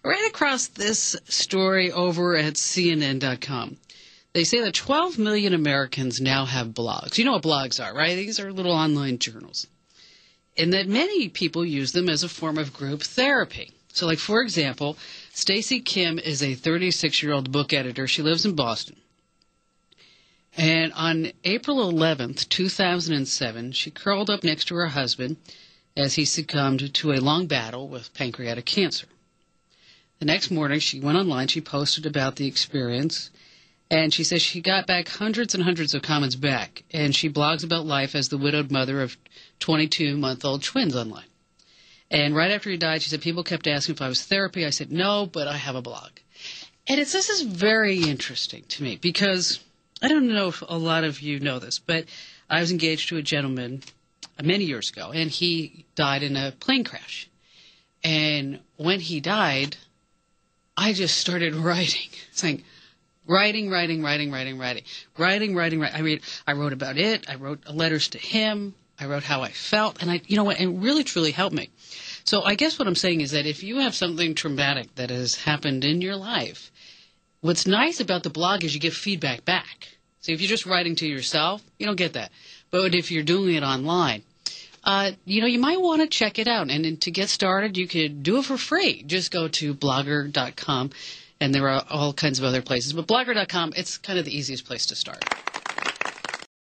I ran across this story over at CNN.com. They say that 12 million Americans now have blogs. You know what blogs are, right? These are little online journals. And that many people use them as a form of group therapy. So, like, for example, Stacy Kim is a 36-year-old book editor. She lives in Boston. And on April 11th, 2007, she curled up next to her husband as he succumbed to a long battle with pancreatic cancer. The next morning, she went online, she posted about the experience, and she says she got back hundreds and hundreds of comments back, and she blogs about life as the widowed mother of 22-month-old twins online. And right after he died, she said, people kept asking if I was therapy. I said, no, but I have a blog. And this is very interesting to me because I don't know if a lot of you know this, but I was engaged to a gentleman many years ago, and he died in a plane crash. And when he died, I just started writing, saying, writing. I wrote about it. I wrote letters to him. I wrote how I felt, and you know what, it really, truly helped me. So I guess what I'm saying is that if you have something traumatic that has happened in your life, what's nice about the blog is you get feedback back. So if you're just writing to yourself, you don't get that. But if you're doing it online, you might want to check it out. And to get started, you could do it for free. Just go to blogger.com, and there are all kinds of other places. But blogger.com, it's kind of the easiest place to start.